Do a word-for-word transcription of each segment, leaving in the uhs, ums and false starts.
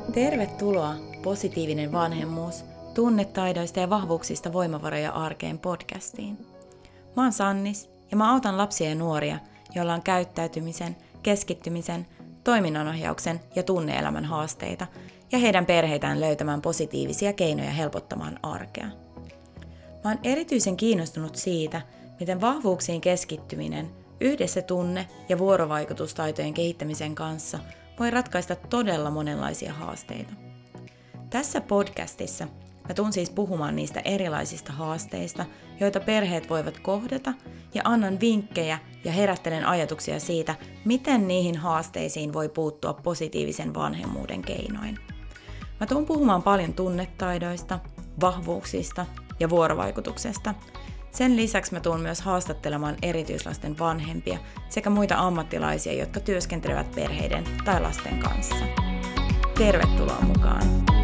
Tervetuloa Positiivinen vanhemmuus, tunnetaidoista ja vahvuuksista voimavaroja arkeen podcastiin. Mä oon Sannis ja mä autan lapsia ja nuoria, joilla on käyttäytymisen, keskittymisen, toiminnanohjauksen ja tunne-elämän haasteita ja heidän perheitään löytämään positiivisia keinoja helpottamaan arkea. Mä oon erityisen kiinnostunut siitä, miten vahvuuksiin keskittyminen yhdessä tunne- ja vuorovaikutustaitojen kehittämisen kanssa voi ratkaista todella monenlaisia haasteita. Tässä podcastissa mä tuun siis puhumaan niistä erilaisista haasteista, joita perheet voivat kohdata, ja annan vinkkejä ja herättelen ajatuksia siitä, miten niihin haasteisiin voi puuttua positiivisen vanhemmuuden keinoin. Mä tuun puhumaan paljon tunnetaidoista, vahvuuksista ja vuorovaikutuksesta. Sen lisäksi mä tuun myös haastattelemaan erityislasten vanhempia sekä muita ammattilaisia, jotka työskentelevät perheiden tai lasten kanssa. Tervetuloa mukaan!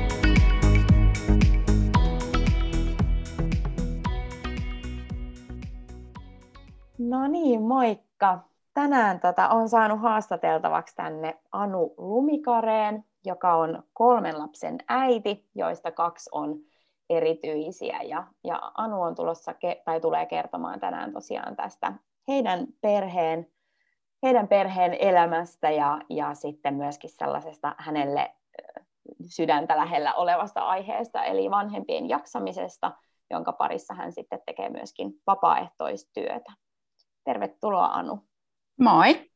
No niin, moikka! Tänään tota, on saanut haastateltavaksi tänne Anu Lumikareen, joka on kolmen lapsen äiti, joista kaksi on erityisiä. Ja, ja Anu on tulossa, tai tulee kertomaan tänään tosiaan tästä heidän perheen, heidän perheen elämästä ja, ja sitten myöskin sellaisesta hänelle sydäntä lähellä olevasta aiheesta, eli vanhempien jaksamisesta, jonka parissa hän sitten tekee myöskin vapaaehtoistyötä. Tervetuloa, Anu. Moi!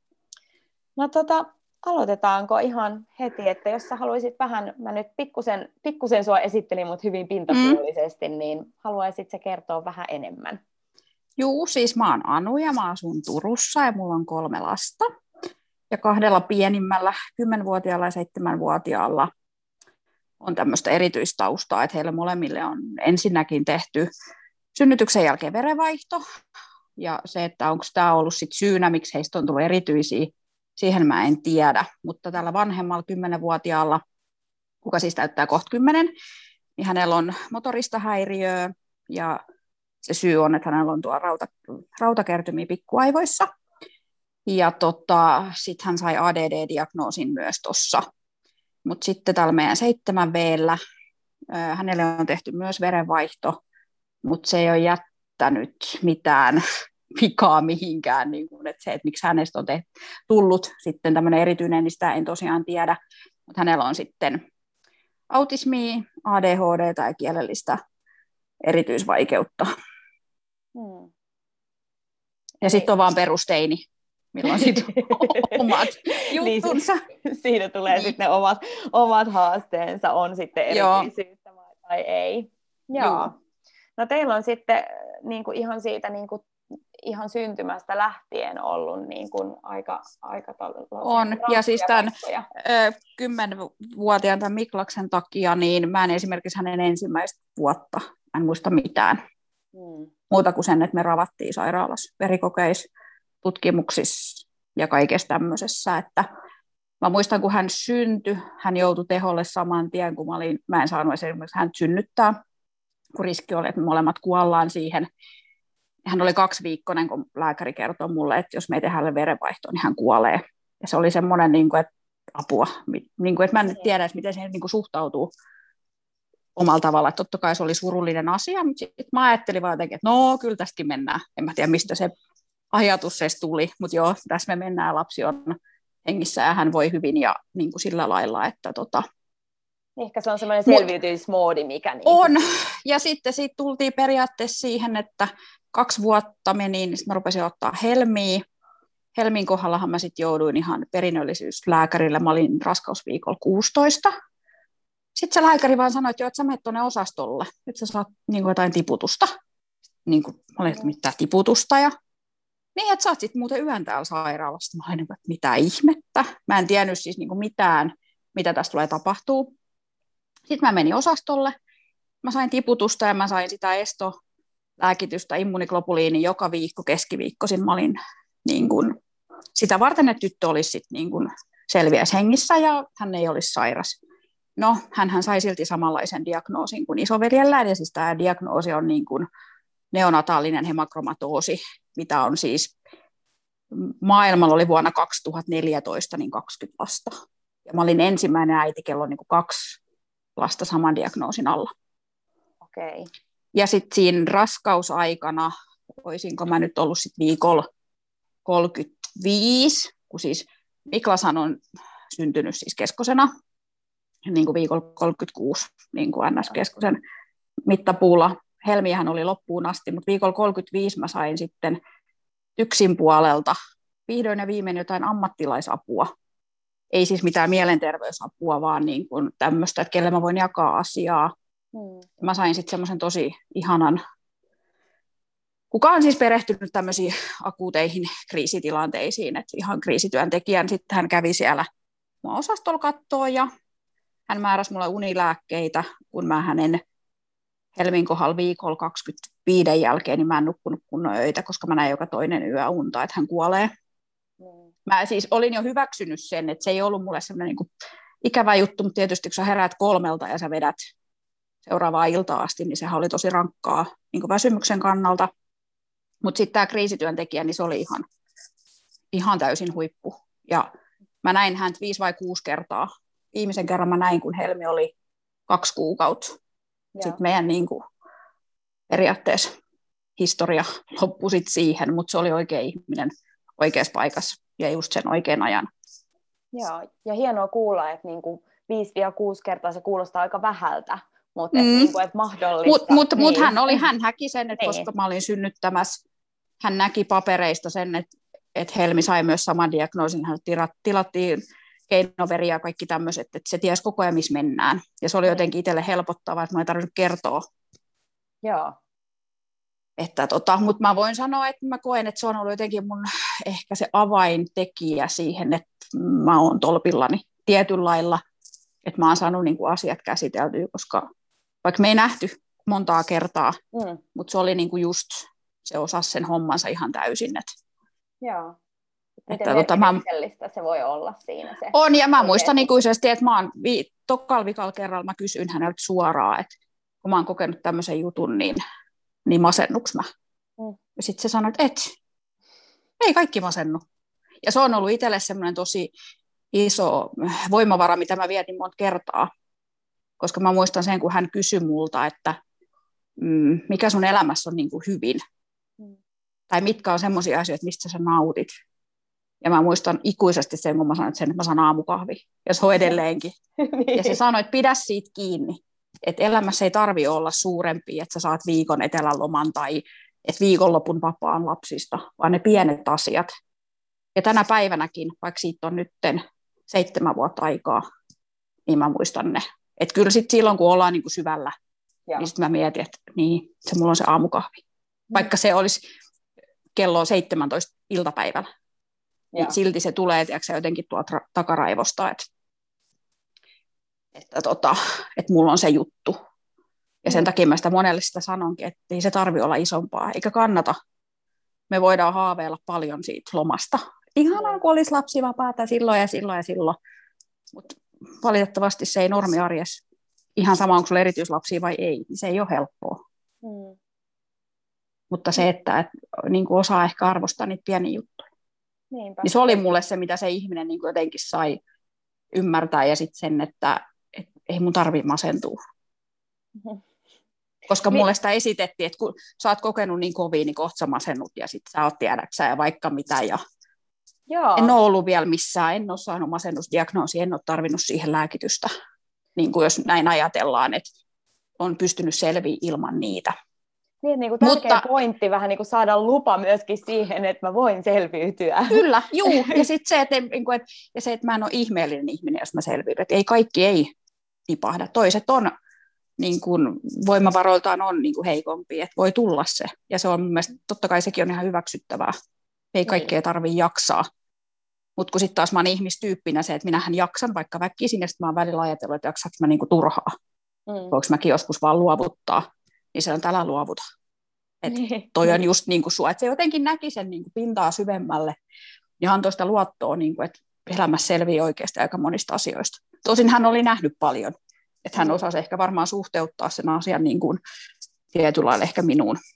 No tota, aloitetaanko ihan heti, että jos sä haluaisit vähän, mä nyt pikkusen, pikkusen sua esittelin, mutta hyvin pintapuolisesti, mm. niin haluaisit sä kertoa vähän enemmän? Juu, siis mä oon Anu ja mä asun Turussa ja mulla on kolme lasta. Ja kahdella pienimmällä, kymmenvuotiaalla ja seitsemänvuotiaalla on tämmöistä erityistaustaa, että heille molemmille on ensinnäkin tehty synnytyksen jälkeen verenvaihto. Ja se, että onko tämä ollut sit syynä, miksi heistä on tullut erityisiä, siihen mä en tiedä. Mutta tällä vanhemmalla kymmenvuotiaalla, kuka siis täyttää kohta kymmenen, niin hänellä on motorista häiriöä ja se syy on, että hänellä on tuo rauta, rautakertymiä pikkuaivoissa. Ja tota, sitten hän sai A D D-diagnoosin myös tuossa. Mutta sitten tällä meidän seitsemän V:llä hänelle on tehty myös verenvaihto, mutta se ei ole jättänyt mitään vikaa mihinkään. Niin kun, että se, että miksi hänestä on tehty, tullut sitten tämmöinen erityinen, niin sitä en tosiaan tiedä. Mutta hänellä on sitten autismia, A D H D tai kielellistä erityisvaikeutta. Hmm. Ja sitten on vaan perusteini, milloin sitten omat juttunsa. Niin, siinä tulee niin. Sitten ne omat, omat haasteensa, on sitten erityisyyttä tai ei. Joo. Joo. No teillä on sitten niin kuin ihan siitä niin kuin, ihan syntymästä lähtien ollut niin kuin aika, aika on, ja siis tämän kymmenvuotiaan tämän Miklaksen takia, niin mä en esimerkiksi hänen ensimmäistä vuotta, mä en muista mitään. Hmm. Muuta kuin sen, että me ravattiin sairaalassa verikokeissa, tutkimuksissa ja kaikessa tämmöisessä. Että mä muistan, kun hän syntyi, hän joutui teholle saman tien, kun mä, olin, mä en saanut esimerkiksi hän synnyttää, kun riski oli, että me molemmat kuollaan siihen. Hän oli kaksiviikkoinen, kun lääkäri kertoi mulle, että jos me ei tehdä hänelle verenvaihtoa, niin hän kuolee. Ja se oli semmoinen, niin kuin, että apua, niin kuin, että mä en nyt tiedä, miten siihen niin kuin suhtautuu omalla tavalla. Että totta kai se oli surullinen asia, mutta sitten mä ajattelin vaan jotenkin, että no, kyllä tästäkin mennään. En mä tiedä, mistä se ajatus se tuli, mutta joo, tässä me mennään, lapsi on hengissä ja hän voi hyvin ja niin kuin sillä lailla, että tota... Ehkä se on semmoinen selviytymismoodi, mikä... Niin... On, ja sitten siitä tultiin periaatteessa siihen, että kaksi vuotta meni, niin sitten mä rupesin ottaa Helmiä. Helmin kohdallahan mä sitten jouduin ihan perinnöllisyyslääkärille, mä olin raskausviikolla kuusitoista. Sitten se lääkäri vaan sanoi, että joo, että sä menet tuonne osastolle, että sä saat niin kuin jotain tiputusta. Niin kuin, mä olin, että mitään tiputusta, ja niin, että sä oot sitten muuten yön täällä sairaalassa. Mä olin, että mitä ihmettä. Mä en tiennyt siis niin kuin mitään, mitä tässä tulee tapahtuu. Sitten mä menin osastolle, mä sain tiputusta ja mä sain sitä estolääkitystä, immuniglobuliini joka viikko keskiviikkoisin. Mä olin niin kuin, sitä varten, että tyttö olisi sit niin kuin selviäisi hengissä ja hän ei olisi sairas. No, hänhän sai silti samanlaisen diagnoosin kuin isoveljellään, ja siis tämä diagnoosi on niin kuin neonataalinen hemakromatoosi, mitä on siis, maailmalla oli vuonna kaksituhattaneljätoista niin kaksikymmentä lasta. Ja mä olin ensimmäinen äiti, kello on niin kuin kaksi lasta saman diagnoosin alla. Okei. Okay. Ja sitten siinä raskausaikana, olisinko mä nyt ollut sitten viikolla kolmekymmentäviisi, kun siis Miklashan on syntynyt siis keskosena, niin kuin viikolla kolmekymmentäkuusi, niin kuin N S-keskosen mittapuulla. Helmiähän oli loppuun asti, mutta viikolla kolmekymmentäviisi mä sain sitten yksin puolelta vihdoin ja viimein jotain ammattilaisapua. Ei siis mitään mielenterveysapua, vaan niin kuin tämmöistä, että kelle mä voin jakaa asiaa. Hmm. Mä sain sitten semmoisen tosi ihanan, kuka on siis perehtynyt tämmöisiin akuuteihin kriisitilanteisiin, että ihan kriisityöntekijän. Sitten hän kävi siellä mua osastolla kattoo ja hän määräsi mulle unilääkkeitä, kun mä hänen Helmin kohdalla viikolla kaksikymmentäviisi jälkeen, niin mä en nukkunut kunnon öitä, koska mä näin joka toinen yö unta, että hän kuolee. Mm. Mä siis olin jo hyväksynyt sen, että se ei ollut mulle semmoinen niin kuin ikävä juttu, mutta tietysti kun sä heräät kolmelta ja sä vedät seuraavaa iltaa asti, niin sehän oli tosi rankkaa niin kuin väsymyksen kannalta. Mutta sitten tämä kriisityöntekijä, niin se oli ihan, ihan täysin huippu. Ja mä näin häntä viisi vai kuusi kertaa. Viimeisen kerran mä näin, kun Helmi oli kaksi kuukautta. Sitten meidän niin kuin, periaatteessa historia loppui sit siihen, mutta se oli oikea ihminen oikeassa paikassa ja just sen oikean ajan. Joo, ja hienoa kuulla, että niinku viisi kuusi kertaa se kuulostaa aika vähältä, mutta mm. et niinku, et mahdollista. Mutta mut, niin. mut hän, oli, hän häki sen, että niin. Koska mä olin synnyttämässä, hän näki papereista sen, että et Helmi sai myös saman diagnoosin, hän tilattiin keinoveria ja kaikki tämmöiset, että se tiesi koko ajan, missä mennään. Ja se oli jotenkin itselle helpottavaa, että mä ei tarvinnut kertoa. Joo. Että tota, mutta mä voin sanoa, että mä koen, että se on ollut jotenkin mun ehkä se avaintekijä siihen, että mä oon tolpillani tietyllä lailla, että mä oon saanut niin kuin asiat käsiteltyä, koska vaikka me ei nähty montaa kertaa, mm. mutta se oli niin kuin just, se osasi sen hommansa ihan täysin. Että, joo. Että tota, mä, se voi olla siinä se. On, ja mä oikein. Muistan ikuisesti, että mä oon vi, tokal vikal kerralla mä kysyin häneltä suoraan, että kun mä oon kokenut tämmöisen jutun, niin, niin masennuks mä? Mm. Ja sitten se sanoi, että et, ei kaikki masennu. Ja se on ollut itselle semmoinen tosi iso voimavara, mitä mä vietin monta kertaa, koska mä muistan sen, kun hän kysyi multa, että mm, mikä sun elämässä on niin kuin hyvin, mm. tai mitkä on semmoisia asioita, mistä sä nautit. Ja mä muistan ikuisesti sen, kun mä sanoin sen, että mä saan aamukahvi. Ja se on edelleenkin. niin. Ja se sanoi, että pidä siitä kiinni. Että elämässä ei tarvitse olla suurempi, että sä saat viikon eteläloman tai että viikonlopun vapaan lapsista, vaan ne pienet asiat. Ja tänä päivänäkin, vaikka siitä on nytten seitsemän vuotta aikaa, niin mä muistan ne. Että kyllä sitten silloin, kun ollaan niin kuin syvällä, ja. Niin sitten mä mietin, että niin, se mulla on se aamukahvi. Mm. Vaikka se olisi kello seitsemäntoista iltapäivällä. Niin silti se tulee tiedätkö, jotenkin tuolta takaraivosta, että, että, tota, että mulla on se juttu. Ja sen mm. takia mä sitä monelle sitä sanonkin, että ei se tarvitse olla isompaa, eikä kannata. Me voidaan haaveilla paljon siitä lomasta. Ihanaa, kun olisi lapsivapaata silloin ja silloin ja silloin. Mutta valitettavasti se ei normiarjessa, ihan sama onko sulla erityislapsia vai ei, niin se ei ole helppoa. Mm. Mutta se, että et, niin kuin osaa ehkä arvostaa niitä pieniä juttuja. Niinpä. Niin se oli mulle se, mitä se ihminen niin kuin jotenkin sai ymmärtää, ja sitten sen, että et, ei mun tarvitse masentua. Mm-hmm. Koska niin. Mulle sitä esitettiin, että kun sä oot kokenut niin kovin, niin kohta sä masennut, ja sitten sä oot tiedäksä ja vaikka mitä. Ja joo. En ole ollut vielä missään, en ole saanut masennusdiagnoosia, en ole tarvinnut siihen lääkitystä. Niin kuin jos näin ajatellaan, että on pystynyt selviä ilman niitä. Niin, niin kuin tärkeä Mutta, pointti vähän niin kuin saada lupa myöskin siihen, että mä voin selviytyä. Kyllä, juu. Ja sitten se, että, että, ja se, että mä en ole ihmeellinen ihminen, jos mä selviydyn. Että ei kaikki ei tipahda. Toiset on, niin kuin, voimavaroiltaan on niin kuin heikompi, että voi tulla se. Ja se on mun mielestä, totta kai sekin on ihan hyväksyttävää. Ei kaikkea tarvitse jaksaa. Mutta kun sitten taas mä oon ihmistyyppinä se, että minähän jaksan vaikka väkisin, ja sitten mä oon välillä ajatellut, että jaksatko mä niin kuin turhaa. Mm. Voinko mäkin joskus vaan luovuttaa. Niin se on tällä luovuta. Että toi on just niin kuin sua, että se jotenkin näki sen niin kuin pintaa syvemmälle ja antoi sitä luottoa, niin kuin, että elämässä selviää oikeasti aika monista asioista. Tosin hän oli nähnyt paljon, että hän osasi ehkä varmaan suhteuttaa sen asian niin kuin tietyllä lailla ehkä minuun.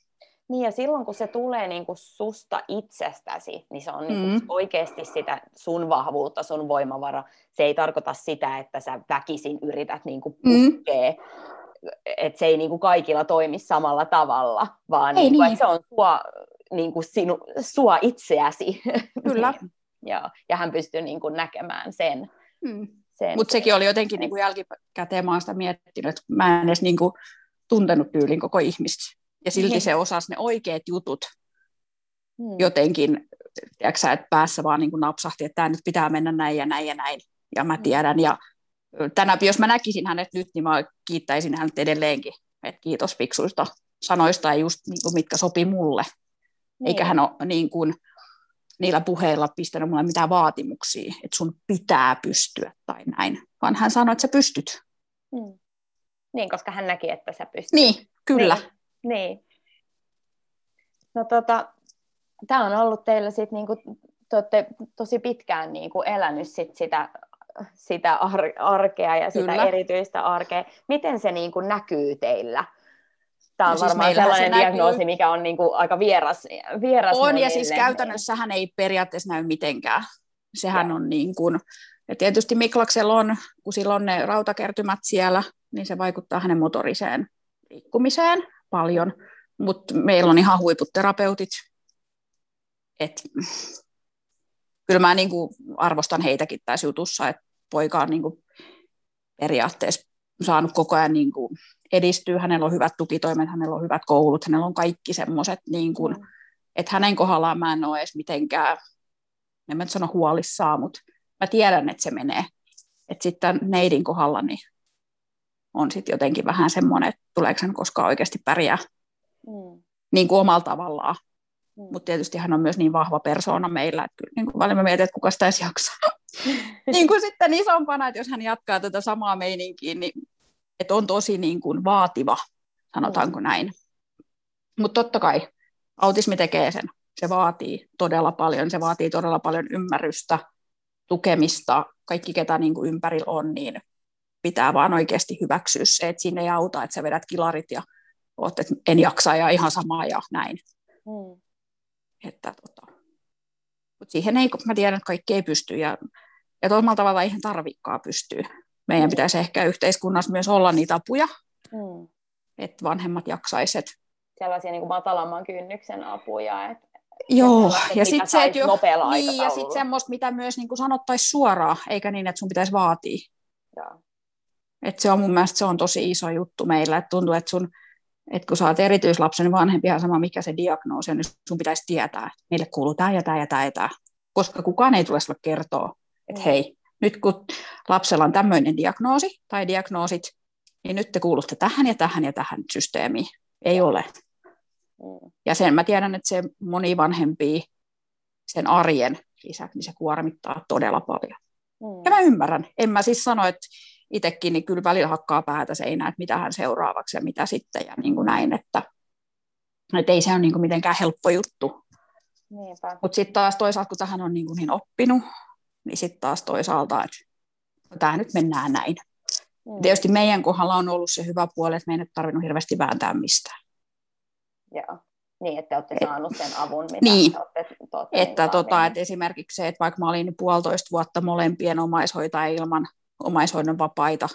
Niin ja silloin kun se tulee niin kuin susta itsestäsi, niin se on niin kuin Mm. oikeasti sitä sun vahvuutta, sun voimavara. Se ei tarkoita sitä, että sä väkisin yrität niin kuin Mm. puskea, että se ei niin kuin kaikilla toimi samalla tavalla, vaan Ei niin kuin, niin. että se on sua, niin kuin sinu, sua itseäsi. Kyllä. ja, ja hän pystyy niin kuin näkemään sen. Mm. sen Mutta sekin oli jotenkin niin kuin jälkikäteen, mä oon sitä miettinyt, että mä en edes niin kuin tuntenut tyylin koko ihmistä. Ja silti se osasi ne oikeat jutut hmm. jotenkin, tiedätkö, että päässä vaan niin kuin napsahti, että tämä nyt pitää mennä näin ja näin ja näin. Ja mä tiedän. Ja tänään, jos mä näkisin hänet nyt, niin mä kiittäisin hänet edelleenkin. Että kiitos fiksuista sanoista, ja just niin kuin, mitkä sopii mulle. Niin. Eikä hän ole niin kuin, niillä puheilla pistänyt mulle mitään vaatimuksia, että sun pitää pystyä tai näin. Vaan hän sanoi, että sä pystyt. Hmm. Niin, koska hän näki, että sä pystyt. Niin, kyllä. Niin. Niin. No tota, tämä on ollut teillä sit niinku, te olette tosi pitkään niinku elänyt sit sitä, sitä ar- arkea ja sitä Kyllä. erityistä arkea. Miten se niinku näkyy teillä? Tämä on No siis varmaan sellainen se diagnoosi, näkyy. mikä on niinku aika vieras, vieras On, monille. ja siis käytännössähän ei periaatteessa näy mitenkään. Sehän ja. on niin kuin, ja tietysti Miklaksella on, kun sillä on ne rautakertymät siellä, niin se vaikuttaa hänen motoriseen liikkumiseen paljon. Mutta meillä on ihan huiput terapeutit. Et, kyllä mä niin kuin arvostan heitäkin tässä jutussa, että poika on niin kuin periaatteessa saanut koko ajan niin kuin edistyä. Hänellä on hyvät tukitoimet, hänellä on hyvät koulut, hänellä on kaikki semmoiset, niin kuin, mm. että hänen kohdallaan mä en ole edes mitenkään, en mä nyt sano huolissaan, mutta mä tiedän, että se menee. Että sitten neidin kohdalla niin on sitten jotenkin vähän semmoinen, että tuleeko hän koskaan oikeasti pärjää mm. niin kuin omalla tavallaan. Mm. Mutta tietysti hän on myös niin vahva persoona meillä, että kyllä niin kuin välillä mä mietin, että kuka sitä edes jaksaa. niin kuin sitten isompana, että jos hän jatkaa tätä samaa meininkiä, niin että on tosi niin kuin vaativa, sanotaanko mm. näin. Mutta totta kai autismi tekee sen. Se vaatii todella paljon, se vaatii todella paljon ymmärrystä, tukemista. Kaikki, ketä niin kuin ympärillä on, niin pitää vaan oikeasti hyväksyä se, että siinä ei auta, että sä vedät kilarit ja oot, että en jaksa ja ihan samaa ja näin. Mm. Että, tota. Mut siihen ei, mä tiedän, että kaikki ei pysty ja, ja omalla tavalla eihän tarvikaan pystyä. Meidän mm. pitäisi ehkä yhteiskunnassa myös olla niitä apuja, mm. että vanhemmat jaksaisivat. Sellaisia niin kuin matalamman kynnyksen apuja. Et, Joo, ja sitten se, että jo, niin, ja sit semmoista, mitä myös niin kuin sanottaisiin suoraan, eikä niin, että sun pitäisi vaatia. Et se on mun mielestä se on tosi iso juttu meillä, että tuntuu, että sun, että kun sä oot erityislapsen, niin vanhempi ihan sama, mikä se diagnoosi on, niin sun pitäisi tietää, että meille kuuluu tämä ja tämä ja tämä ja tämä, koska kukaan ei tule sulle kertoa, että mm. hei, nyt kun lapsella on tämmöinen diagnoosi tai diagnoosit, niin nyt te kuulutte tähän ja tähän ja tähän systeemiin. Ei ole. Mm. Ja sen mä tiedän, että se moni vanhempia sen arjen lisäksi, niin se kuormittaa todella paljon. Mm. Ja mä ymmärrän. En mä siis sano, että itsekin niin kyllä välillä hakkaa päätä seinään, että mitä hän seuraavaksi ja mitä sitten ja niin kuin näin, että, että ei se ole niin kuin mitenkään helppo juttu. Mutta sitten taas toisaalta, kun tähän on niin, kuin niin oppinut, niin sitten taas toisaalta, että tämä nyt mennään näin. Mm. Tietysti meidän kohdalla on ollut se hyvä puoli, että me ei nyt tarvinnut hirveästi vääntää mistään. Joo, niin että olette Et, saanut sen avun, mitä niin, te olette, te olette että, niin tota, että esimerkiksi se, että vaikka mä olin puolitoista vuotta molempien omaishoitajia ilman omaishoidon vapaita,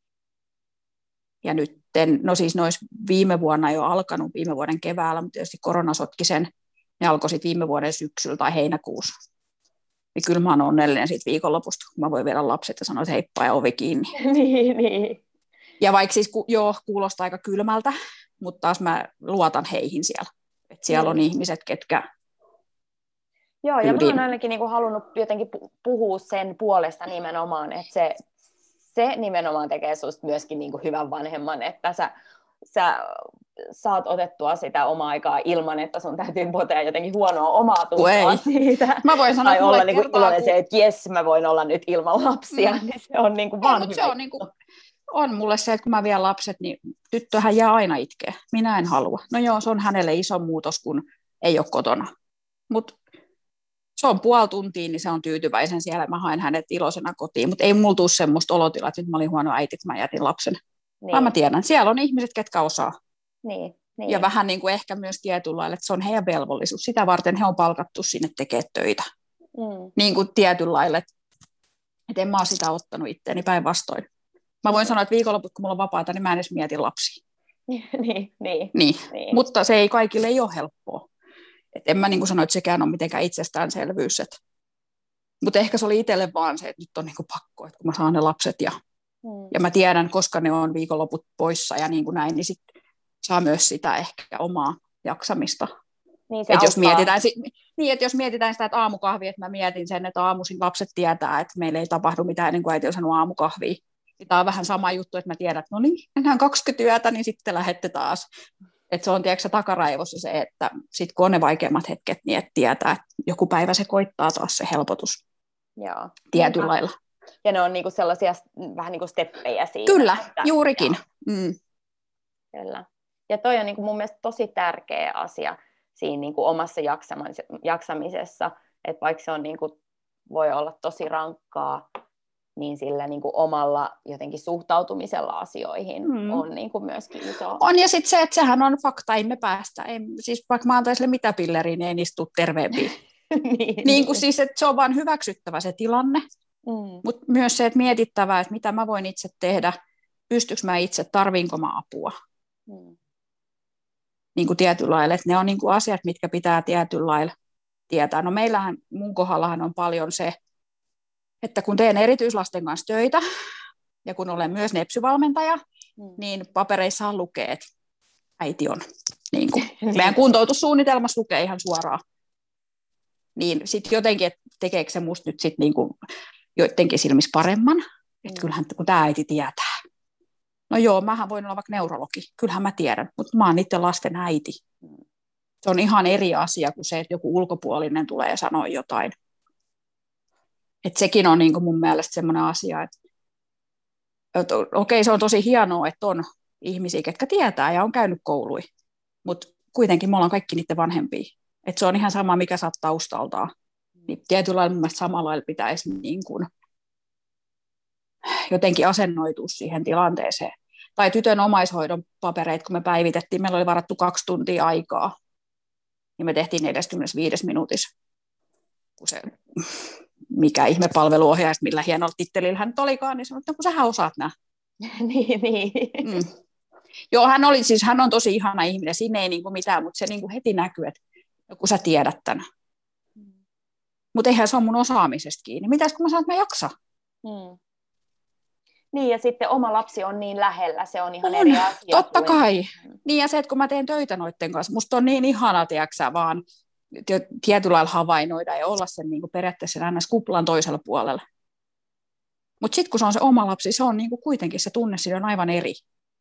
ja nyt, no siis ne olisi viime vuonna jo alkanut, viime vuoden keväällä, mutta tietysti korona sotki sen, ne alkoi sitten viime vuoden syksyllä tai heinäkuussa. Niin kyllä mä oon onnellinen siitä viikonlopusta, kun mä voin viedä lapset ja sanoa, että heippa ja ovi kiinni. niin, niin. Ja vaikka siis, joo, kuulostaa aika kylmältä, mutta taas mä luotan heihin siellä. Että siellä on ihmiset, ketkä... Joo, ja mä oon ainakin niinku halunnut jotenkin puhua sen puolesta nimenomaan, että se, se nimenomaan tekee susta myöskin niinku hyvän vanhemman, että sä, sä saat otettua sitä omaa aikaa ilman, että sun täytyy potea jotenkin huonoa omaa tuntoa siitä. Mä voin sanoa, tai että olla niinku iloinen kun... se, että jes, mä voin olla nyt ilman lapsia, mm. niin se on niinku vaan hyvä. Se on, niinku, on mulle se, että kun mä vien lapset, niin tyttöhän jää aina itkeä. Minä en halua. No joo, se on hänelle iso muutos, kun ei ole kotona. Mutta se on puoli tuntia, niin se on tyytyväisen siellä. Mä haen hänet iloisena kotiin, mutta ei mulla tule semmoista olotilaa, että nyt mä olin huono äiti, kun mä jätin lapsen. Niin. Vaan mä tiedän, siellä on ihmiset, ketkä osaa. Niin. Niin. Ja vähän niin kuin ehkä myös tietyllä lailla, että se on heidän velvollisuus. Sitä varten he on palkattu sinne tekemään töitä. Mm. Niin kuin tietyllä lailla, että, että en mä ole sitä ottanut itteeni päinvastoin. Mä voin sanoa, että viikonloput, kun mulla on vapaata, niin mä en edes mieti lapsia. niin, niin, niin. niin. Mutta se ei kaikille ei ole helppoa. Et en mä niin kuin sano, että sekään on mitenkään itsestäänselvyys. Et... Mutta ehkä se oli itselle vaan se, että nyt on niin kuin pakko, että kun mä saan ne lapset ja, mm. ja mä tiedän, koska ne on viikonloput poissa ja niin kuin näin, niin sitten saa myös sitä ehkä omaa jaksamista. Niin se et jos mietitään, niin, että jos mietitään sitä, että aamukahvi, että mä mietin sen, että aamuisin lapset tietää, että meillä ei tapahdu mitään ennen kuin äiti on sanonut aamukahvia. Tämä on vähän sama juttu, että mä tiedän, että no niin, enää kaksikymmentä yötä, niin sitten lähette taas. Että se on tiedätkö, takaraivossa se, että sitten kun on ne vaikeimmat hetket, niin et tietää, että joku päivä se koittaa taas se helpotus. Joo. Tietyllä lailla. Ja ne on niinku sellaisia vähän niin kuin steppejä siinä. Kyllä, että, juurikin. Mm. Kyllä. Ja toi on niinku mun mielestä tosi tärkeä asia siinä niinku omassa jaksamisessa, että vaikka se on niinku, voi olla tosi rankkaa, niin sillä niin kuin omalla jotenkin suhtautumisella asioihin mm. on niin kuin myöskin iso. On, ja sitten se, että sehän on fakta, ei me päästä. Ei, siis vaikka mä antaisin mitä pilleriä, niin ei niistä tule terveempiä. niin, niin kuin siis, että se on vaan hyväksyttävä se tilanne, mm. mutta myös se, että mietittävä, että mitä mä voin itse tehdä, pystyykö mä itse, tarviinko mä apua. Mm. Niin kuin tietyllä lailla, että ne on niin kuin asiat, mitkä pitää tietyllä lailla tietää. No meillähän, mun kohdallahan on paljon se, että kun teen erityislasten kanssa töitä, ja kun olen myös nepsyvalmentaja, mm. niin papereissahan lukee, että äiti on. Niin kuin, meidän kuntoutussuunnitelmassa lukee ihan suoraan. Niin sitten jotenkin, että tekeekö se musta nyt sitten niin kuin joidenkin silmissä paremman, mm. että kyllähän kun tämä äiti tietää. No joo, mähän voin olla vaikka neurologi, kyllähän mä tiedän, mutta mä oon niiden lasten äiti. Se on ihan eri asia kuin se, että joku ulkopuolinen tulee ja sanoo jotain. Että sekin on niin kuin mun mielestä semmoinen asia, että, että okei, se on tosi hienoa, että on ihmisiä, ketkä tietää ja on käynyt kouluja, mutta kuitenkin me ollaan kaikki niiden vanhempia. Että se on ihan sama, mikä sä oot taustaltaan. Niin tietyllä lailla mun mielestä samalla lailla pitäisi niin kuin jotenkin asennoitua siihen tilanteeseen. Tai tytön omaishoidon papereita, kun me päivitettiin, meillä oli varattu kaksi tuntia aikaa, niin me tehtiin neljäkymmentäviisi minuutissa, kun se... mikä ihme palveluohjaaja, millä hienolla tittelillä hän nyt olikaan, niin sanoi, että kun sähän osaat nämä. niin, niin. Mm. Joo, hän, oli, siis, hän on tosi ihana ihminen, siinä ei niinku mitään, mutta se niinku heti näkyy, että kun sä tiedät tämän. Mm. Mutta eihän se ole mun osaamisesta kiinni. Mitäs kun mä sanon, että mä jaksa? Mm. Niin, ja sitten oma lapsi on niin lähellä, se on ihan on, eri asia. Totta kuin... kai. Niin, ja se, että kun mä teen töitä noiden kanssa, musta on niin ihana, tiiäksä, vaan tietyllä lailla havainnoida ja olla sen niin kuin periaatteessa aina kuplan toisella puolella. Mutta sitten kun se on se oma lapsi, se on niin kuin kuitenkin se tunne, siinä on aivan eri.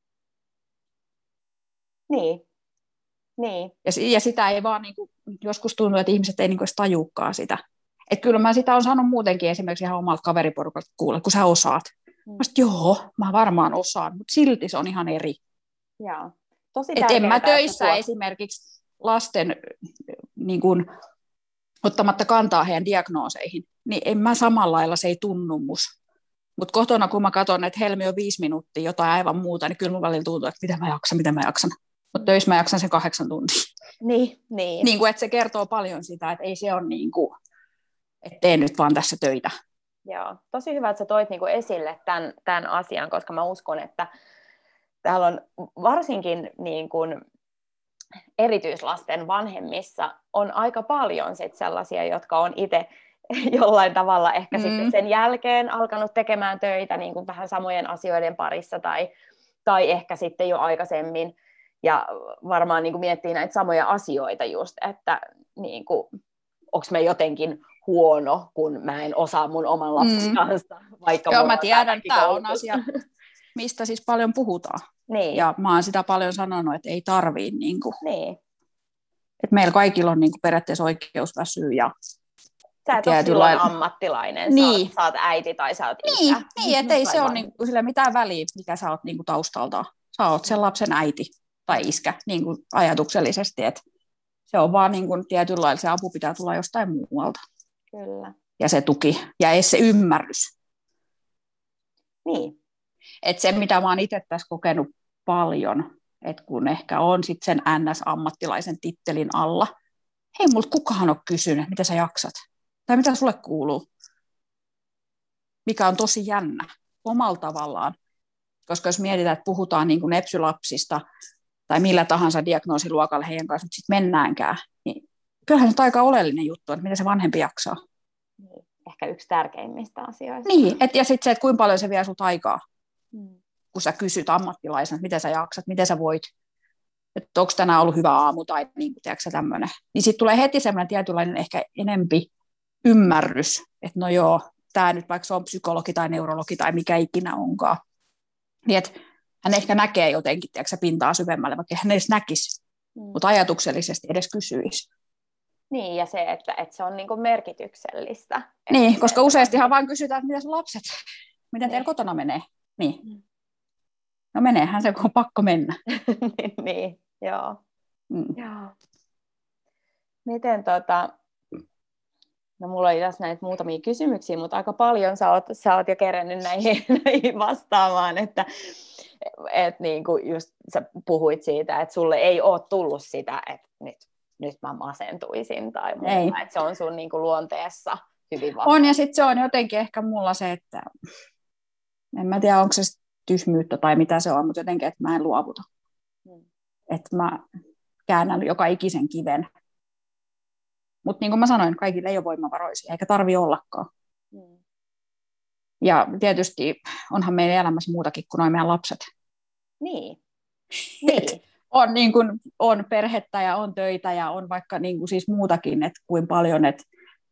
Niin. niin. Ja, ja sitä ei vaan, niin kuin, joskus tuntuu, että ihmiset ei niin kuin edes tajuukaan sitä. Että kyllä mä sitä on sanonut muutenkin esimerkiksi ihan omalta kaveriporukalta kuulla, kun sä osaat. Mm. Mä sit, joo, mä varmaan osaan, mutta silti se on ihan eri. Jaa. Tosi et en mä töissä tuo... esimerkiksi lasten niin kun, ottamatta kantaa heidän diagnooseihin, niin en mä samalla lailla, se ei tunnu mus. Mutta kotona, kun mä katson, että Helmi on viisi minuuttia jotain aivan muuta, niin kyllä mun välillä tuntuu, että mitä mä jaksan, mitä mä jaksan. Mutta töissä mä jaksan sen kahdeksan tuntia. Niin, niin. niin kuin, että se kertoo paljon sitä, että ei se ole niin kuin, että teen nyt vaan tässä töitä. Joo, tosi hyvä, että sä toit niinku esille tämän, tämän asian, koska mä uskon, että täällä on varsinkin niin kuin erityislasten vanhemmissa on aika paljon sit sellaisia, jotka on itse jollain tavalla ehkä mm. sitten sen jälkeen alkanut tekemään töitä niin kuin vähän samojen asioiden parissa tai, tai ehkä sitten jo aikaisemmin. Ja varmaan niin kuin miettii näitä samoja asioita just, että niin kuin, onko me jotenkin huono, kun mä en osaa mun oman lapsen mm. kanssa. Vaikka Joo, mä tiedän, tämä on asia, mistä siis paljon puhutaan. Niin. Ja mä oon sitä paljon sanonut, että ei tarvii. Niin kuin, niin. että meillä kaikilla on niin kuin periaatteessa oikeus väsyä. Ja sä et ole silloin ammattilainen, niin. sä, oot, sä oot äiti tai sä oot isä. Niin, niin että ei se ole niin kuin, sillä mitään väliä, mikä sä oot niin kuin taustalta. Sä oot sen lapsen äiti tai iskä niin kuin ajatuksellisesti, että se on vaan niin kuin tietyllä lailla, se apu pitää tulla jostain muualta. Kyllä. Ja se tuki, ja ei se ymmärrys. Niin. Että se, mitä mä oon itse tässä kokenut paljon, että kun ehkä on sitten sen N S-ammattilaisen tittelin alla, hei, multa kukaan ole kysynyt, mitä sä jaksat, tai mitä sulle kuuluu, mikä on tosi jännä omalla tavallaan, koska jos mietitään, että puhutaan niin kuin nepsylapsista tai millä tahansa diagnoosiluokalla heidän kanssa nyt sitten mennäänkään, niin kyllähän se on aika oleellinen juttu, että miten se vanhempi jaksaa. Niin, ehkä yksi tärkeimmistä asioista. Niin, et, ja sitten se, että kuinka paljon se vie sulta aikaa, Mm. kun sä kysyt ammattilaisena, että miten sä jaksat, miten sä voit, että onko tänään ollut hyvä aamu tai niin kuin, tiedätkö, tämmöinen. Niin sitten tulee heti semmoinen tietynlainen ehkä enempi ymmärrys, että no joo, tämä nyt vaikka se on psykologi tai neurologi tai mikä ikinä onkaan, niin että hän ehkä näkee jotenkin, tiedätkö, pintaa syvemmälle, vaikka hän edes näkisi, mm. mutta ajatuksellisesti edes kysyisi. Niin, ja se, että, että se on niin kuin merkityksellistä. Niin, se, koska että useastihan vain kysytään, että mitä sun lapset, miten teillä kotona menee. Niin. Mm. No meneehän se, kun on pakko mennä. niin, niin, joo. Mm. joo. Miten tota... No mulla oli tässä näitä muutamia kysymyksiä, mutta aika paljon sä oot, sä oot jo kerennyt näihin, näihin vastaamaan, että et niin kuin just sä puhuit siitä, että sulle ei ole tullut sitä, että nyt, nyt mä masentuisin tai muuta, että se on sun niin kuin luonteessa hyvin vahva. On, ja sitten se on jotenkin ehkä mulla se, että en mä tiedä, onko se tyhmyyttä tai mitä se on, mutta jotenkin, että mä en luovuta. Hmm. Että mä käännän joka ikisen kiven. Mutta niin kuin mä sanoin, kaikille ei ole voimavaroisia, eikä tarvitse ollakaan. Mm. Ja tietysti onhan meidän elämässä muutakin kuin noin meidän lapset. Niin. niin. on, niin kuin, on perhettä ja on töitä ja on vaikka niin kuin siis muutakin, että kuin paljon, että,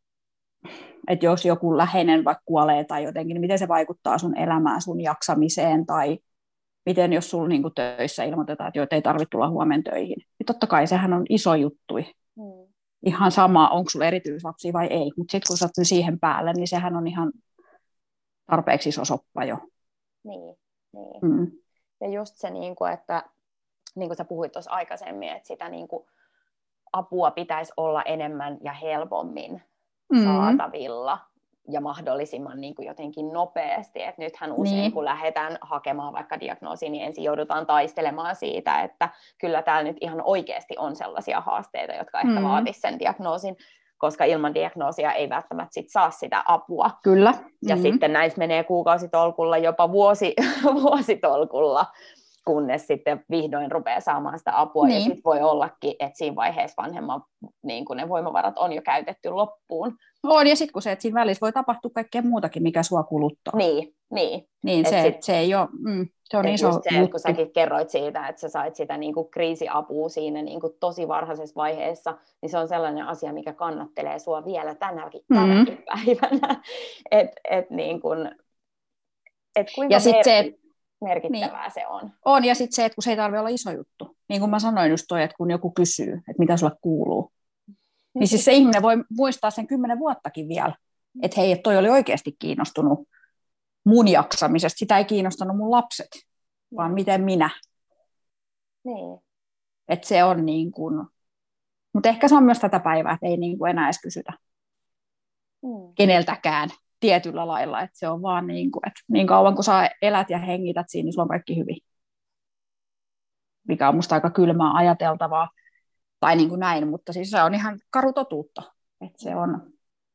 että jos joku läheinen vaikka kuolee tai jotenkin, niin miten se vaikuttaa sun elämään, sun jaksamiseen tai miten jos sulla niin kuin töissä ilmoitetaan, että joita ei tarvitse tulla huomenna töihin. Niin totta kai sehän on iso juttui. Mm. Ihan sama, onko sulla erityislapsia vai ei, mutta sitten kun sä oot siihen päälle, niin sehän on ihan tarpeeksi iso soppa jo. Niin, niin. Mm. Ja just se, niin kuin, että niin kuin sä puhuit tuossa aikaisemmin, että sitä niin kuin, apua pitäisi olla enemmän ja helpommin mm. saatavilla ja mahdollisimman niin kuin jotenkin nopeasti. Et nythän usein, niin. kun lähdetään hakemaan vaikka diagnoosia, niin ensin joudutaan taistelemaan siitä, että kyllä täällä nyt ihan oikeasti on sellaisia haasteita, jotka ehkä mm. vaatisivat sen diagnoosin, koska ilman diagnoosia ei välttämättä sit saa sitä apua. Kyllä. Ja mm. sitten näissä menee kuukausitolkulla, jopa vuosi, vuositolkulla, kunnes sitten vihdoin rupeaa saamaan sitä apua. Niin. Ja sitten voi ollakin, että siinä vaiheessa vanhemman niin kun ne voimavarat on jo käytetty loppuun. On, ja sitten kun se, että siinä välissä voi tapahtua kaikkea muutakin, mikä sua kuluttaa. Niin, niin. Niin se, sit, se ei ole, mm, se on iso se, juttu. Kun säkin kerroit siitä, että sä sait sitä niin kuin kriisiapua siinä niin kuin tosi varhaisessa vaiheessa, niin se on sellainen asia, mikä kannattelee sua vielä tänäkin, tänäkin mm. päivänä. Että et niin kuin, et kuinka ja mer- se, merkittävää niin. se on. On, ja sitten se, että kun se ei tarvitse olla iso juttu. Niin kuin mä sanoin just toi, että kun joku kysyy, että mitä sulle kuuluu, niin siis se ihminen voi muistaa sen kymmenen vuottakin vielä, että hei, että toi oli oikeasti kiinnostunut mun jaksamisesta. Sitä ei kiinnostanut mun lapset, vaan miten minä. Niin. Että se on niin kuin, mutta ehkä se on myös tätä päivää, että ei niin kuin enää edes kysytä mm. keneltäkään tietyllä lailla. Että se on vaan niin kuin, että niin kauan kun sä elät ja hengität siinä, niin sulla on kaikki hyvin. Mikä on musta aika kylmää ajateltavaa. Tai niin kuin näin, mutta siis se on ihan karu totuutta, että se on.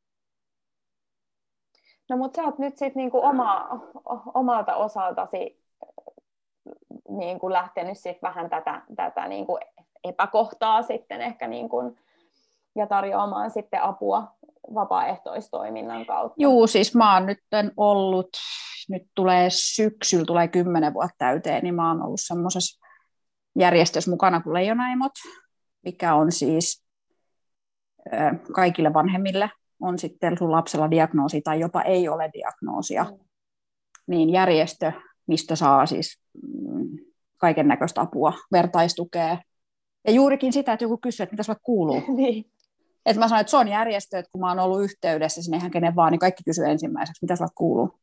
No mutta sä oot nyt sitten niinku oma, omalta osaltasi niinku lähtenyt sit vähän tätä, tätä niinku epäkohtaa sitten ehkä niinku, ja tarjoamaan sitten apua vapaaehtoistoiminnan kautta. Juu, siis mä oon nyt ollut, nyt tulee syksyllä, tulee kymmenen vuotta täyteen, niin mä oon ollut semmoisessa järjestössä mukana kuin Leijonaimot, mikä on siis kaikille vanhemmille, on sitten sun lapsella diagnoosi tai jopa ei ole diagnoosia, mm. niin järjestö, mistä saa siis kaiken näköistä apua, vertaistukea. Ja juurikin sitä, että joku kysyy, että mitä sulle kuuluu. niin. Että mä sanoin, että se on järjestö, että kun mä oon ollut yhteydessä sinne ihan kenen vaan, niin kaikki kysyy ensimmäiseksi, mitä sulle kuuluu.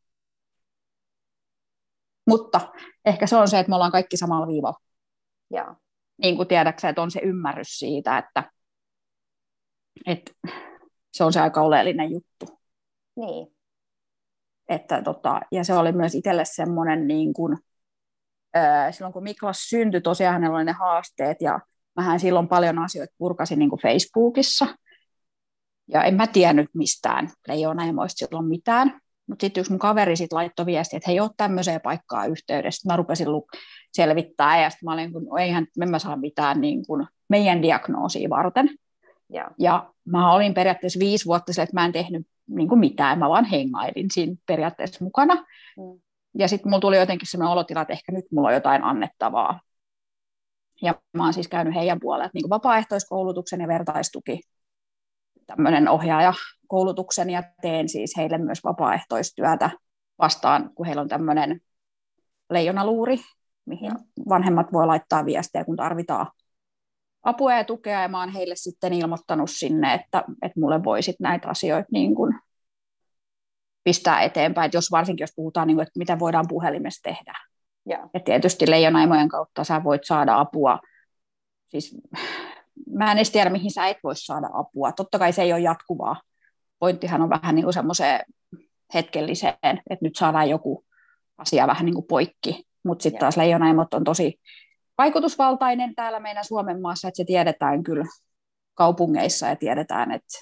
Mutta ehkä se on se, että me ollaan kaikki samalla viivalla. Joo. Niin kuin tiedäksä, että on se ymmärrys siitä, että, että se on se aika oleellinen juttu. Niin. Että, tota, ja se oli myös itselle semmoinen, niin kuin, silloin kun Miklas syntyi, tosiaan hänellä oli ne haasteet, ja mähän silloin paljon asioita purkasin niin kuin Facebookissa, ja en mä tiennyt mistään leijonaemoista silloin mitään, mutta sitten yksi mun kaveri sit laittoi viestiä, että hei, oot tämmöiseen paikkaan yhteydessä. Mä rupesin selvittää, ja sitten mä olin, kun eihän en mä saa mitään niin kuin meidän diagnoosia varten. Ja. ja mä olin periaatteessa viisi vuotta sille, että mä en tehnyt niin kuin mitään, mä vaan hengailin siinä periaatteessa mukana. Mm. Ja sitten mulla tuli jotenkin sellainen olotila, että ehkä nyt mulla on jotain annettavaa. Ja mä oon siis käynyt heidän puolelta niin kuin vapaaehtoiskoulutuksen ja vertaistuki tämmöinen ohjaajakoulutuksen, ja teen siis heille myös vapaaehtoistyötä vastaan, kun heillä on tämmöinen leijonaluuri, mihin vanhemmat voi laittaa viestejä, kun tarvitaan apua ja tukea, ja mä oon heille sitten ilmoittanut sinne, että, että mulle voisit näitä asioita niin kuin pistää eteenpäin, että jos varsinkin jos puhutaan, niin kuin, että mitä voidaan puhelimessa tehdä. Ja, ja tietysti leijonaemojen kautta sä voit saada apua, siis mä en edes tiedä, mihin sä et voi saada apua. Totta kai se ei ole jatkuvaa. Pointtihan on vähän niin kuin semmoiseen hetkelliseen, että nyt saadaan joku asia vähän niin kuin poikki, mutta sitten taas leijonaemot on tosi vaikutusvaltainen täällä meidän Suomen maassa, että se tiedetään kyllä kaupungeissa ja tiedetään, että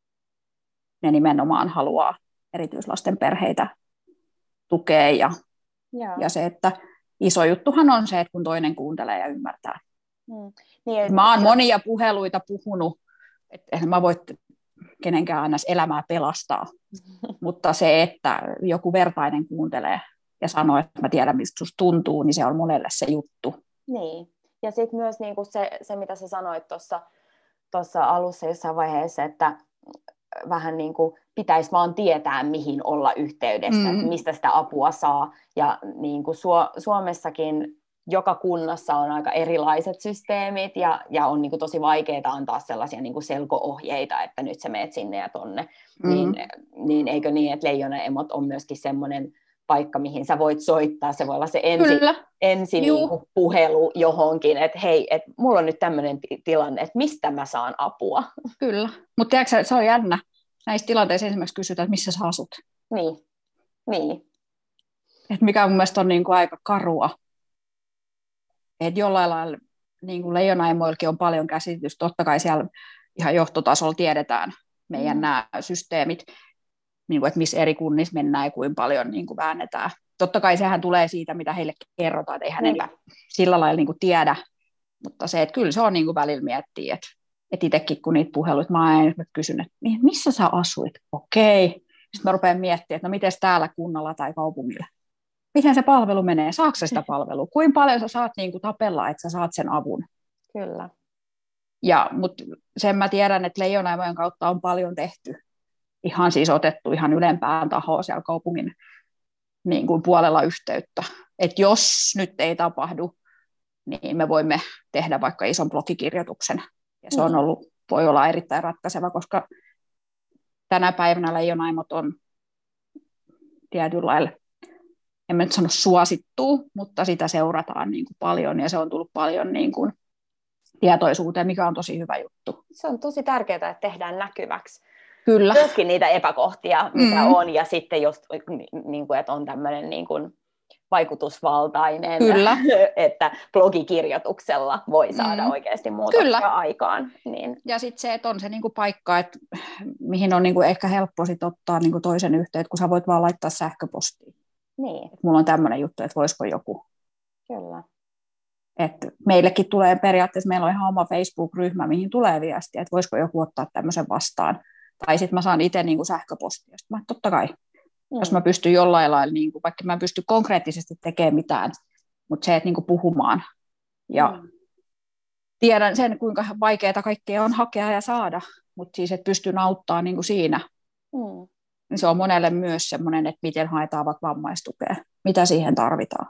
ne nimenomaan haluaa erityislasten perheitä tukea. Ja, ja se, että iso juttuhan on se, että kun toinen kuuntelee ja ymmärtää. Mm. Niin, mä oon monia puheluita puhunut, että en mä voi kenenkään aina elämää pelastaa, mutta se, että joku vertainen kuuntelee ja sanoo, että mä tiedän, mistä susta tuntuu, niin se on monelle se juttu. Niin, ja sitten myös niinku se, se, mitä sä sanoit tuossa alussa jossain vaiheessa, että vähän niin kuin pitäisi vaan tietää, mihin olla yhteydessä, mm. että mistä sitä apua saa. Ja niin kuin Suomessakin joka kunnassa on aika erilaiset systeemit, ja, ja on niin kuin tosi vaikeaa antaa sellaisia niin kuin selko-ohjeita, että nyt sä meet sinne ja tonne. Mm. Niin, niin eikö niin, että leijonaemot on myöskin semmoinen paikka, mihin sä voit soittaa. Se voi olla se ensi, ensi niin kuin puhelu johonkin, että hei, että mulla on nyt tämmöinen tilanne, että mistä mä saan apua. Kyllä, mutta tiedätkö, se on jännä. Näissä tilanteissa esimerkiksi kysytään, että missä sä asut. Niin, niin. Et mikä mun mielestä on niin kuin aika karua. Että jollain lailla niin kuin leijonaemoillakin on paljon käsitystä. Totta kai siellä ihan johtotasolla tiedetään meidän mm. nämä systeemit, niin kuin, että missä eri kunnissa mennään ja kuinka paljon niin kuin väännetään. Totta kai sehän tulee siitä, mitä heille kerrotaan, että eihän ne sillä lailla niin kuin tiedä. Mutta se, että kyllä se on niin kuin välillä miettii, että että itsekin kun niitä puheluita, mä aina kysyn, että missä sä asuit? Okei. Sitten mä rupean miettimään, että no miten täällä kunnalla tai kaupungilla? Miten se palvelu menee? Saatko sä sitä palvelua? Kuinka paljon sä saat niin kuin tapella, että sä saat sen avun? Kyllä. Ja, mutta sen mä tiedän, että leijonaemojen kautta on paljon tehty. Ihan siis otettu ihan ylempään tahoa siellä kaupungin niin kuin puolella yhteyttä. Että jos nyt ei tapahdu, niin me voimme tehdä vaikka ison blogikirjoituksen. Ja se on ollut, voi olla erittäin ratkaiseva, koska tänä päivänä leijonaemot on tietyllä lailla, en mä nyt sano suosittua, mutta sitä seurataan niin kuin paljon, ja se on tullut paljon niin kuin tietoisuuteen, mikä on tosi hyvä juttu. Se on tosi tärkeää, että tehdään näkyväksi. Kyllä. Myöskin niitä epäkohtia, mitä mm. on, ja sitten just, niin kuin, että on tämmöinen niin kuin vaikutusvaltainen, Kyllä. että blogikirjoituksella voi saada mm. oikeasti muutoksia Kyllä. aikaan. Niin. Ja sitten se, että on se niinku paikka, että mihin on niinku ehkä helppo sit ottaa niinku toisen yhteyttä, kun sä voit vaan laittaa sähköpostiin. Niin. Et mulla on tämmöinen juttu, että voisiko joku. Kyllä. Et meillekin tulee periaatteessa, meillä on ihan oma Facebook-ryhmä, mihin tulee viestiä, että voisiko joku ottaa tämmöisen vastaan. Tai sitten mä saan itse niinku sähköpostia. Sitten mä, totta kai. Mm. Jos mä pystyn jollain lailla, niin kuin, vaikka mä en pysty konkreettisesti tekemään mitään, mutta se, että niin kuin puhumaan. Ja mm. tiedän sen, kuinka vaikeaa kaikkea on hakea ja saada, mutta siis, että pystyn auttamaan niin kuin siinä. Mm. Niin se on monelle myös semmoinen, että miten haetaan vaikka vammaistukea, mitä siihen tarvitaan.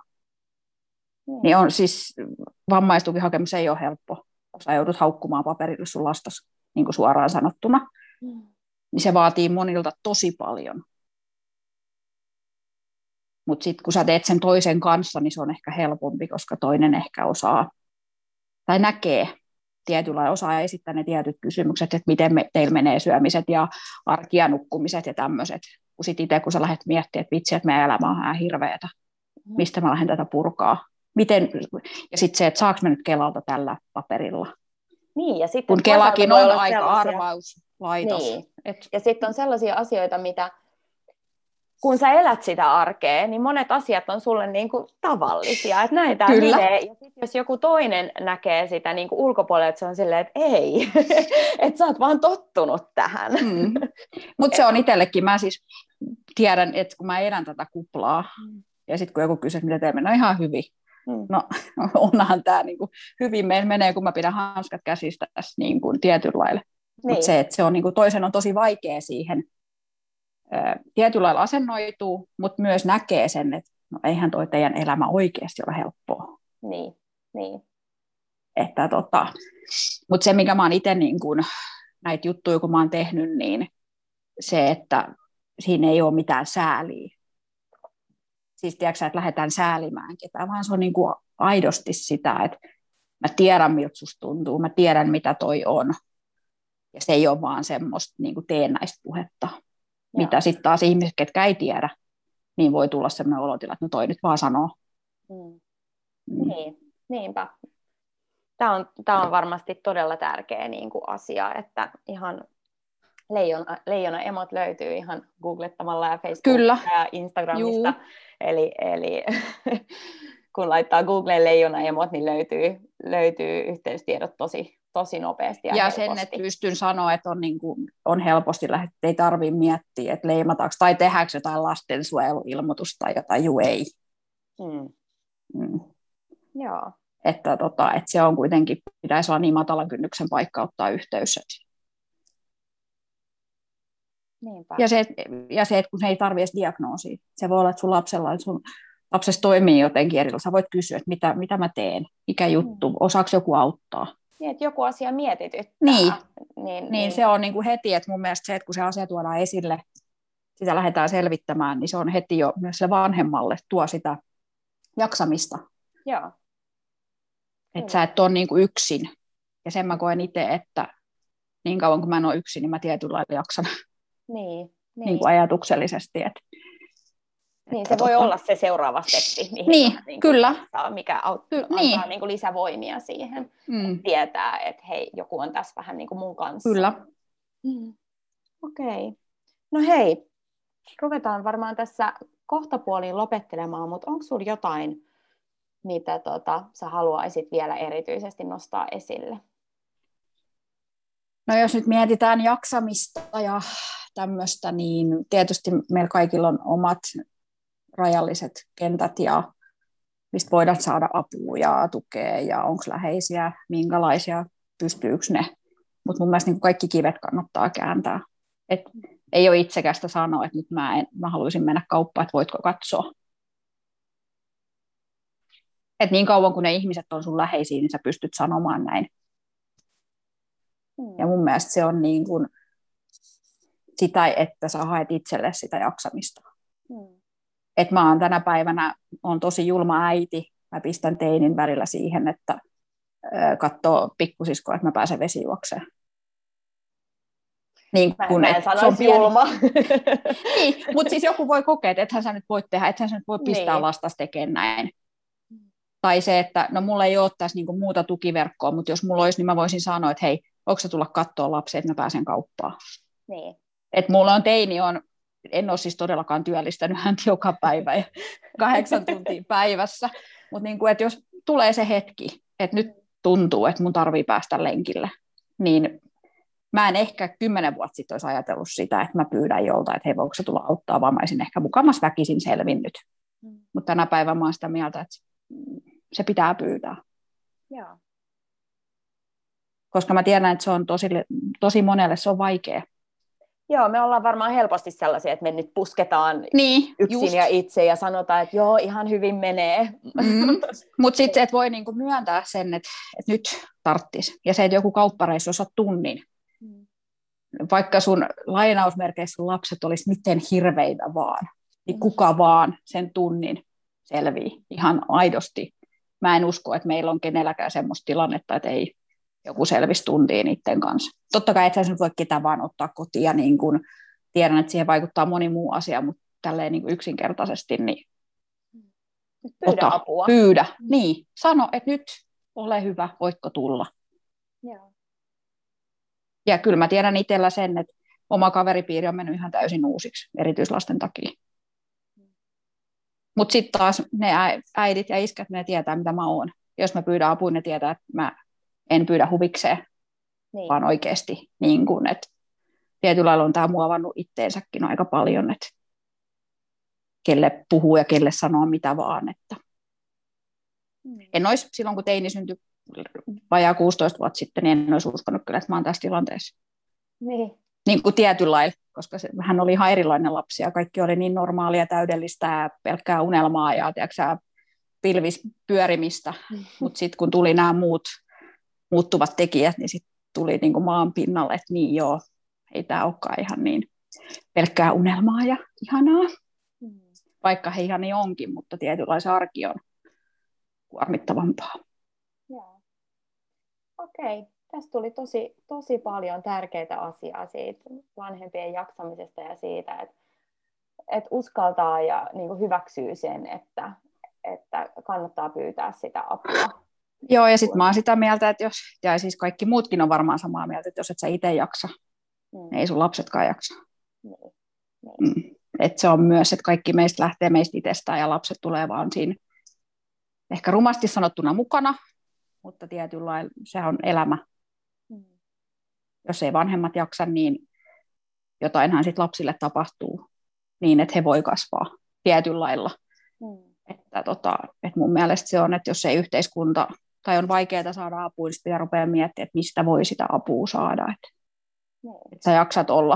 Mm. Niin on siis, vammaistukihakemus ei ole helppo, kun sä joudut haukkumaan paperille sun lastas, niin kuin suoraan sanottuna. Mm. Niin se vaatii monilta tosi paljon. Mutta sitten kun sä teet sen toisen kanssa, niin se on ehkä helpompi, koska toinen ehkä osaa tai näkee tietyllä osaa esittää ne tietyt kysymykset, että miten me, teillä menee syömiset ja arki ja nukkumiset ja tämmöiset. Kun sitten itse, kun sä lähdet miettimään, että vitsi, että meidän elämä on ihan hirveätä, mistä mä lähden tätä purkaa, miten, ja sitten se, että saako mä nyt Kelalta tällä paperilla. Niin, ja sitten kun Kelakin on aika sellaisia... arvauslaitos. Niin. Et... Ja sitten on sellaisia asioita, mitä kun sä elät sitä arkea, niin monet asiat on sulle niin kuin tavallisia, että näin tää menee. Ja sit jos joku toinen näkee sitä niin kuin ulkopuolella, että se on silleen, että ei, että sä oot vaan tottunut tähän. Mm. Mutta se on itsellekin, mä siis tiedän, että kun mä elän tätä kuplaa, mm. ja sitten kun joku kysyy, mitä teemme, no ihan hyvin. Mm. No onhan tämä niin kuin hyvin menee, kun mä pidän hanskat käsistä tässä niin kuin tietyllä lailla. Niin. Mutta se, että se on niin kuin toisen on tosi vaikea siihen tietyllä lailla asennoituu, mutta myös näkee sen, että no eihän toi teidän elämä oikeasti ole helppoa. Niin, niin. Että tota, mutta se, mikä mä oon itse niin kun, näitä juttuja, kun mä oon tehnyt, niin se, että siinä ei ole mitään sääliä. Siis tiedätkö, että lähdetään säälimään ketään, vaan se on niin kuin aidosti sitä, että mä tiedän, miltä susta tuntuu, mä tiedän, mitä toi on. Ja se ei ole vaan semmoista niin kuin teennäistä puhetta. Joo. Mitä sitten taas ihmiset, ketkä ei tiedä, niin voi tulla sellainen olotila, että no toi nyt vaan sanoo. Mm. Mm. Niin, niinpä. Tämä on, tämä on varmasti todella tärkeä niin kuin asia, että ihan leijona, leijona emot löytyy ihan googlettamalla ja Facebookista ja Instagramista. Juu. Eli, eli kun laittaa Googleen leijona emot, niin löytyy, löytyy yhteystiedot tosi tosi nopeasti ja, ja helposti. Sen, että pystyn sanoa, että on, niin kuin, on helposti lähdetty, ei tarvitse miettiä, että leimataanko tai tehdäänkö jotain lastensuojeluilmoitusta tai jotain, juu ei. Mm. Mm. Joo. Että, tota, että se on kuitenkin, pitäisi olla niin matalan kynnyksen paikka ottaa yhteys. Niinpä. Ja se, ja se, että kun se ei tarvitse diagnoosia, se voi olla, että sun lapsella, että sun lapsessa toimii jotenkin eri, sä voit kysyä, että mitä, mitä mä teen, mikä juttu, mm. osaako joku auttaa. Niin, että joku asia mietityttää. Niin, niin, niin, niin. Se on niin kuin heti, että mun mielestä se, että kun se asia tuodaan esille, sitä lähdetään selvittämään, niin se on heti jo myös se vanhemmalle tuo sitä jaksamista. Joo. Että sä et ole niin kuin yksin. Ja sen mä koen itse, että niin kauan kun mä en ole yksin, niin mä tietyllä lailla jaksan. Niin, niin. niin kuin ajatuksellisesti. Että, niin, se voi tota... olla se seuraava steppi, mihin niin, niin kyllä. Auttaa, mikä auttaa, Ky- antaa niin. niin kuin lisävoimia siihen. Mm. Että tietää, että hei, joku on tässä vähän niin kuin mun kanssa. Kyllä. Mm. Okei. Okay. No hei, ruvetaan varmaan tässä kohtapuoliin lopettelemaan, mutta onko sinulla jotain, mitä tota, sä haluaisit vielä erityisesti nostaa esille? No jos nyt mietitään jaksamista ja tämmöistä, niin tietysti meillä kaikilla on omat rajalliset kentät ja mistä voidaan saada apua ja tukea ja onko läheisiä, minkälaisia, pystyykö ne. Mutta mun mielestä niin kaikki kivet kannattaa kääntää. Et ei ole itsekästä sanoa, että nyt mä, en, mä haluaisin mennä kauppaan, että voitko katsoa. Et niin kauan kun ne ihmiset on sun läheisiä, niin sä pystyt sanomaan näin. Ja mun mielestä se on niin kuin sitä, että sä haet itselle sitä jaksamista. Mm. Et mä oon tänä päivänä on tosi julma äiti. Mä pistän teinin välillä siihen, että katsoo pikkusiskoa, että mä pääsen vesijuokseen. Niin, mä, kun, mä en sanoisi julma. niin, mutta siis joku voi kokea, että ethän sä nyt voi tehdä, ethän sä nyt voi pistää niin. Lastas tekemään näin. Tai se, että no mulla ei ole tässä niinku muuta tukiverkkoa, mutta jos mulla olisi, niin mä voisin sanoa, että hei, onko se tulla katsoa lapsia, että mä pääsen kauppaan. Niin. Että mulla on teini, on, en ole siis todellakaan työllistänyt häntä joka päivä ja kahdeksan tuntia päivässä, mutta niinku, että jos tulee se hetki, että nyt tuntuu, että mun tarvii päästä lenkille, niin mä en ehkä kymmenen vuotta sitten olisi ajatellut sitä, että mä pyydän jolta, että hei, voiko se tulla auttaa, vaan mä olisin ehkä mukamas väkisin selvinnyt. Mm. Mutta tänä päivänä mä oon sitä mieltä, että se pitää pyytää. Joo. Koska mä tiedän, että se on tosi, tosi monelle se on vaikea. Joo, me ollaan varmaan helposti sellaisia, että me nyt pusketaan niin, yksin just. Ja itse ja sanotaan, että joo, ihan hyvin menee. Mm. Mutta sitten, että voi niinku myöntää sen, että, että nyt tarttis. Ja se, että joku kauppareissu osaa tunnin. Mm. Vaikka sun lainausmerkeissä sun lapset olisi miten hirveitä vaan, niin kuka vaan sen tunnin selvii ihan aidosti. Mä en usko, että meillä on kenelläkään semmoista tilannetta, että ei joku selvisi tuntiin niiden kanssa. Totta kai et sä nyt voi ketään vaan ottaa kotiin, ja niin kun tiedän, että siihen vaikuttaa moni muu asia, mutta tälleen niin yksinkertaisesti, niin Pyydä ota, apua. pyydä. Niin, sano, että nyt ole hyvä, voitko tulla. Joo. Ja kyllä mä tiedän itsellä sen, että oma kaveripiiri on mennyt ihan täysin uusiksi erityislasten takia. Mutta sitten taas ne äidit ja iskät, ne tietää, mitä mä oon. Jos mä pyydän apua, ne tietää, että mä en pyydä huvikseen, niin. vaan oikeasti. Niin kun, että tietyllä lailla on tämä muovannut itteensäkin aika paljon, että kelle puhuu ja kelle sanoo mitä vaan. Että mm. En olisi silloin, kun teini syntyi vajaa kuusitoista vuotta sitten, niin en olisi uskonut kyllä, että mä oon tässä tilanteessa. Niin. Niin kuin tietyllä lailla, koska se, hän oli ihan erilainen lapsi ja kaikki oli niin normaalia ja täydellistä ja pelkkää unelmaa ja tiedätkö, pilvispyörimistä. Mm. Mutta sitten kun tuli nämä muut muuttuvat tekijät, niin sitten tuli niin kuin maan pinnalle, että niin joo, ei tämä olekaan ihan niin pelkkää unelmaa ja ihanaa. Mm. Vaikka he ihan niin onkin, mutta tietynlainen arki on kuormittavampaa. Joo. Okei. Okay. Tässä tuli tosi, tosi paljon tärkeitä asiaa siitä vanhempien jaksamisesta ja siitä, että, että uskaltaa ja niin kuin hyväksyy sen, että, että kannattaa pyytää sitä apua. Joo, ja sitten mä oon sitä mieltä, että jos, ja siis kaikki muutkin on varmaan samaa mieltä, että jos et sä itse jaksa, mm. niin ei sun lapsetkaan jaksa. Niin. Niin. Mm. Että se on myös, että kaikki meistä lähtee meistä itsestään ja lapset tulee vaan siinä ehkä rumasti sanottuna mukana, mutta tietyllä lailla se on elämä. Mm. Jos ei vanhemmat jaksa, niin jotainhan sitten lapsille tapahtuu niin, että he voi kasvaa tietyllä lailla. Mm. Että, tota, että mun mielestä se on, että jos ei yhteiskunta tai on vaikeaa saada apua, niin pitää rupea miettimään, että mistä voi sitä apua saada. Että, mm. että sä jaksat olla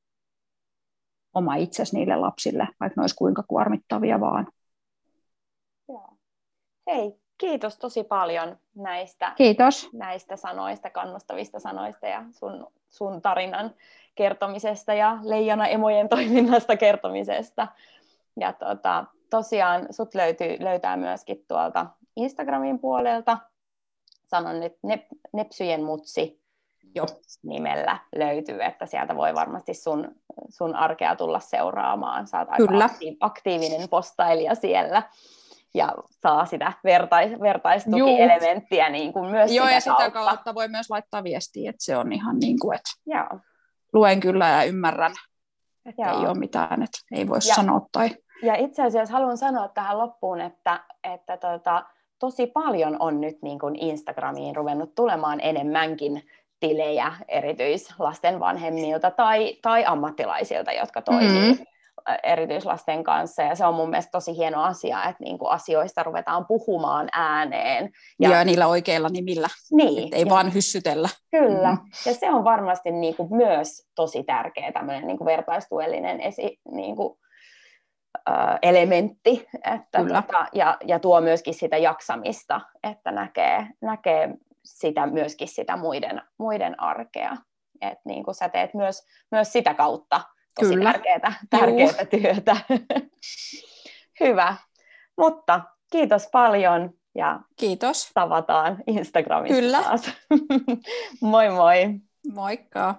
oma itsesi niille lapsille, vaikka ne olisi kuinka kuormittavia vaan. Joo. Hei, kiitos tosi paljon näistä, kiitos. näistä sanoista, kannustavista sanoista ja sun, sun tarinan kertomisesta ja leijona-emojen toiminnasta kertomisesta. Ja tota, tosiaan sut löytyy, löytää myöskin tuolta Instagramin puolelta. Sanon nyt nep, Nepsyjen mutsi Joo. nimellä löytyy, että sieltä voi varmasti sun, sun arkea tulla seuraamaan. Sä oot aika aktiivinen postailija siellä. Ja saa sitä vertais, vertaistukielementtiä niin kuin myös Joo, sitä ja sitä kautta. kautta voi myös laittaa viestiä, että se on ihan niin kuin, että Joo. luen kyllä ja ymmärrän, että Joo. ei ole mitään, että ei voi ja, sanoa. Tai... Ja itse asiassa haluan sanoa tähän loppuun, että, että tota, tosi paljon on nyt niin kuin Instagramiin ruvennut tulemaan enemmänkin tilejä erityislasten vanhemmilta tai, tai ammattilaisilta, jotka toimii mm. erityislasten kanssa, ja se on mun mielestä tosi hieno asia, että niinku asioista ruvetaan puhumaan ääneen. Ja, ja niillä oikeilla nimillä, niin, ei ja, vaan hyssytellä. Kyllä, mm. ja se on varmasti niinku myös tosi tärkeä tämmöinen niinku vertaistuellinen esi, niinku, äh, elementti, että tota, ja, ja tuo myöskin sitä jaksamista, että näkee, näkee sitä, myöskin sitä muiden, muiden arkea. Että niinku sä teet myös, myös sitä kautta tosi Kyllä. tärkeää, tärkeää työtä. Hyvä. Mutta kiitos paljon ja kiitos. Tavataan Instagramissa Kyllä. taas. Moi moi. Moikka.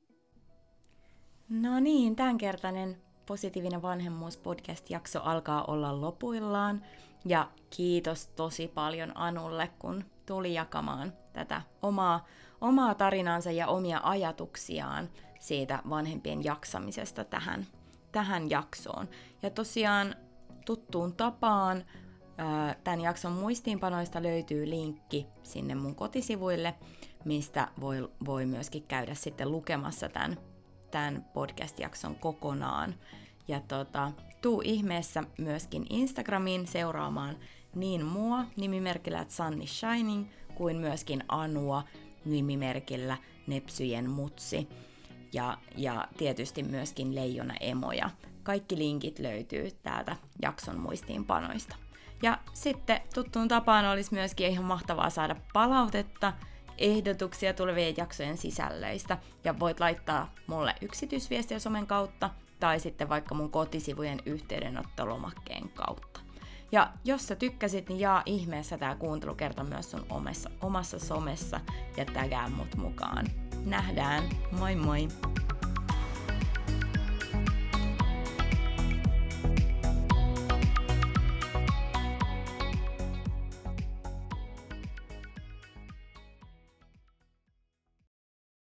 No niin, tämänkertainen Positiivinen vanhemmuus podcast-jakso alkaa olla lopuillaan. Ja kiitos tosi paljon Anulle, kun tuli jakamaan tätä omaa, omaa tarinansa ja omia ajatuksiaan siitä vanhempien jaksamisesta tähän, tähän jaksoon. Ja tosiaan tuttuun tapaan ää, tämän jakson muistiinpanoista löytyy linkki sinne mun kotisivuille, mistä voi, voi myöskin käydä sitten lukemassa tämän, tämän podcast-jakson kokonaan. Ja tota, tuu ihmeessä myöskin Instagramiin seuraamaan niin mua nimimerkillä Sunny Shining kuin myöskin Anua nimimerkillä Nepsyjen mutsi. Ja, ja tietysti myöskin leijona-emoja. Kaikki linkit löytyy täältä jakson muistiinpanoista. Ja sitten tuttuun tapaan olisi myöskin ihan mahtavaa saada palautetta, ehdotuksia tulevien jaksojen sisällöistä. Ja voit laittaa mulle yksityisviestiä somen kautta tai sitten vaikka mun kotisivujen yhteydenottolomakkeen kautta. Ja jos sä tykkäsit, niin jaa ihmeessä tää kuuntelukerta myös sun omassa, omassa somessa ja tägää mut mukaan. Nähdään, moi moi!